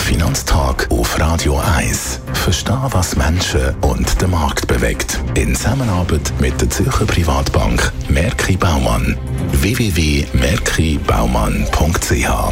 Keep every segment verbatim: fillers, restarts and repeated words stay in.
Finanztag auf Radio eins. Verstehen, was Menschen und den Markt bewegt. In Zusammenarbeit mit der Zürcher Privatbank Merki Baumann. w w w punkt merki baumann punkt c h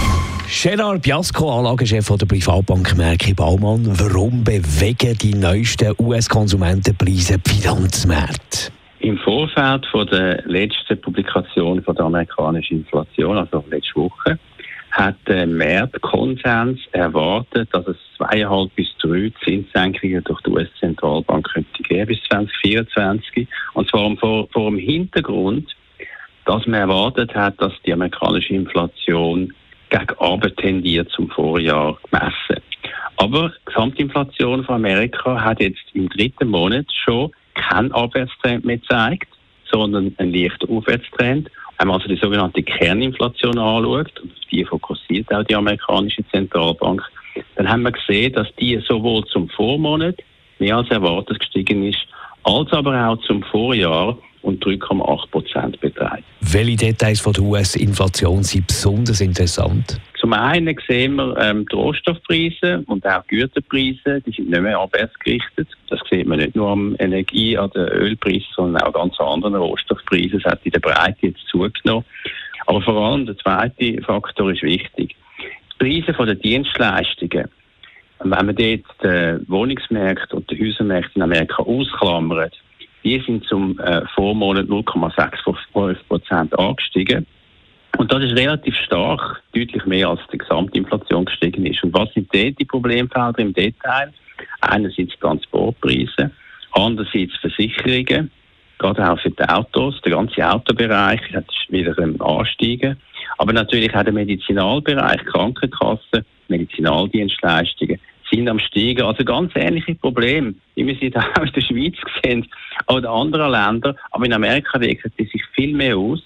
Gerard Biasco, Anlagechef der Privatbank Merki Baumann. Warum bewegen die neuesten U S-Konsumentenpreise die Finanzmärkte? Im Vorfeld von der letzten Publikation von der amerikanischen Inflation, also letzte Woche, hat der März-Konsens erwartet, dass es zweieinhalb bis drei Zinssenkungen durch die U S-Zentralbank könnte geben bis zwanzig vierundzwanzig. Und zwar vor, vor dem Hintergrund, dass man erwartet hat, dass die amerikanische Inflation gegen Arbeit tendiert zum Vorjahr gemessen. Aber die Gesamtinflation von Amerika hat jetzt im dritten Monat schon keinen Abwärtstrend mehr gezeigt, sondern einen leichten Aufwärtstrend. Wenn man also die sogenannte Kerninflation anschaut, und auf die fokussiert auch die amerikanische Zentralbank, dann haben wir gesehen, dass die sowohl zum Vormonat mehr als erwartet gestiegen ist, als aber auch zum Vorjahr und drei Komma acht Prozent beträgt. Welche Details von der U S-Inflation sind besonders interessant? Zum einen sehen wir ähm, die Rohstoffpreise und auch die Güterpreise, die sind nicht mehr abwärtsgerichtet. Das sieht man nicht nur am Energie-, an den Ölpreisen, sondern auch ganz anderen Rohstoffpreisen. Es hat in der Breite jetzt zugenommen. Aber vor allem der zweite Faktor ist wichtig. Die Preise der Dienstleistungen. Wenn man dort die Wohnungsmärkte und die Häusermärkte in Amerika ausklammert, die sind zum äh, Vormonat null Komma fünf Prozent angestiegen. Und das ist relativ stark, deutlich mehr als die Gesamtinflation gestiegen ist. Und was sind dort die Problemfelder im Detail? Einerseits Transportpreise, andererseits Versicherungen, gerade auch für die Autos. Der ganze Autobereich hat wieder einen Ansteigen. Aber natürlich auch der Medizinalbereich, Krankenkassen, Medizinaldienstleistungen sind am Steigen. Also ganz ähnliche Probleme, wie wir sie auch in der Schweiz sehen, auch in anderen Ländern. Aber in Amerika wirken die sich viel mehr aus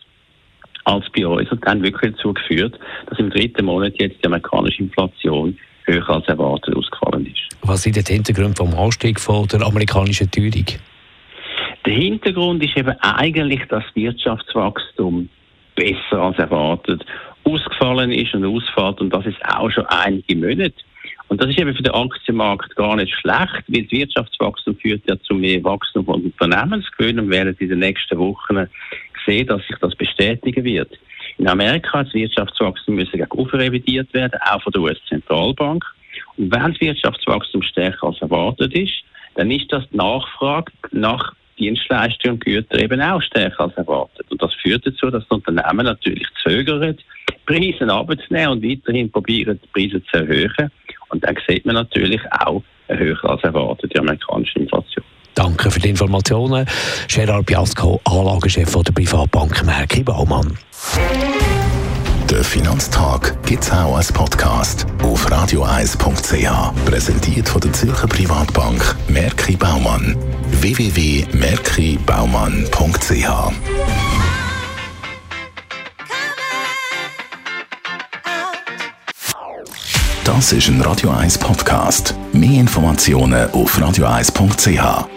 als bei uns und haben wirklich dazu geführt, dass im dritten Monat jetzt die amerikanische Inflation höher als erwartet ausgefallen ist. Was sind die Hintergründe vom Anstieg von der amerikanischen Teuerung? Der Hintergrund ist eben eigentlich, dass das Wirtschaftswachstum besser als erwartet ausgefallen ist und ausfällt, und das ist auch schon einige Monate. Und das ist eben für den Aktienmarkt gar nicht schlecht, weil das Wirtschaftswachstum führt ja zu mehr Wachstum von Unternehmensgewinn, und werden in den nächsten Wochen sehen, dass sich das bestätigen wird. In Amerika hat das Wirtschaftswachstum müssen gegen oben revidiert werden, auch von der U S-Zentralbank. Und wenn das Wirtschaftswachstum stärker als erwartet ist, dann ist das die Nachfrage nach Dienstleistungen und Gütern eben auch stärker als erwartet. Und das führt dazu, dass die Unternehmen natürlich zögern, Preise abzunehmen und weiterhin probieren, die Preise zu erhöhen. Und dann sieht man natürlich auch eine höher als erwartete amerikanische Inflation. Danke für die Informationen. Gerard Biasco, Anlagechef der Privatbank Merki Baumann. Der Finanztag gibt es auch als Podcast auf radio eins punkt c h. Präsentiert von der Zürcher Privatbank Merki Baumann. w w w punkt merki baumann punkt c h Das ist ein Radio eins Podcast. Mehr Informationen auf radio eins punkt c h.